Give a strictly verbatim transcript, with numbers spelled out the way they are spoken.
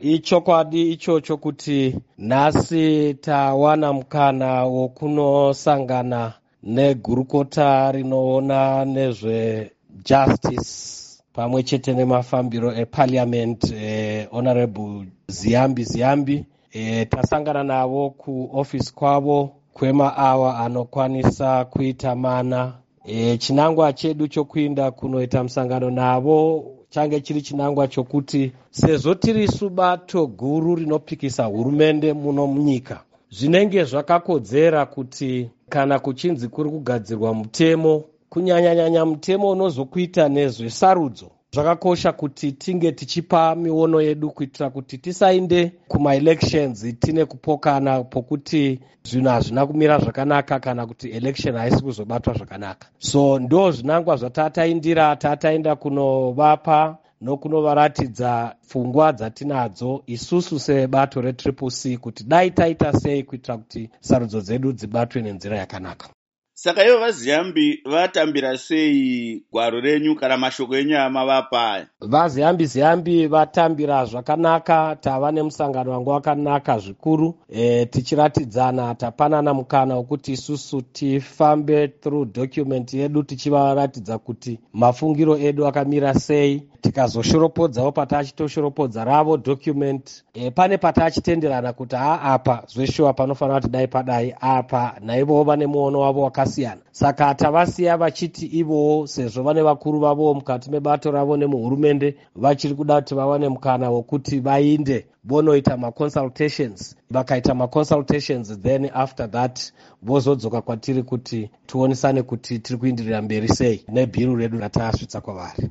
Ichokwadi ichocho kuti nhasi tawana mukana wokunosangana negurukota rinoona nezvejustice pamwe chete nemafambiro eparliament eh, honorable Ziyambi Ziyambi. Eh, tasangana navo kuofisi kwavo kwemaawa anokwanisa kuita mana. E, chinangwa chedu chokuinda kunoita musangano navo change chiri chinangwa chokuti sezvo tiri subato guru rinopikisa hurumende muno munyika, zvinenge zvakakodzera kuti kana kuchinzi kuri kugadzirwa mutemo, kunyanyanyanya mutemo unozokuita nezvesarudzo, zvakakosha kuti tinge tichipa miono yedu kuitira kuti tisainde kuma-elections tine kupokana pokuti zvinhu hazvina kumira zvakanaka kana kuti election haisi kuzobatwa zvakanaka. So ndo zvinangwa zvatataindira, tataenda kunovapa nokunovaratidza pfungwa dzatinadzo isusu sebato retriple C kuti dai taita sei kuitira kuti sarudzo dzedu dzibatwe nenzira yakanaka. Saka ivo vaZiyambi vatambira sei gwaro renyu kana mashoko enyu amavapa? VaZiyambi Ziyambi vatambira zvakanaka, tava nemusangano wangu wakanaka zvikuru. E, tichiratidzana, tapanana mukana wekuti isusu tifambe through document yedu tichivaratidza kuti mafungiro edu akamira sei. Tikazoshoropodzawo patachitoshoropodza ravo document, e, pane patachitenderana kuti haa apa zveshuwa panofanira kuti dai padai apa, naivowo vane muono wavo wakasiyana. Saka tavasiya vachiti ivowo sezvo vane vakuru vavo mukati mebato ravo nemuhurumende vachiri kuda kuti vawane mukana wokuti vainde vonoita ma-consultations. Vakaita ma-consultations then after that vozodzoka kwatiri kuti tionesane kuti tiri kuindirira mberi sei nebhiru redu ratasvitsa kwavari.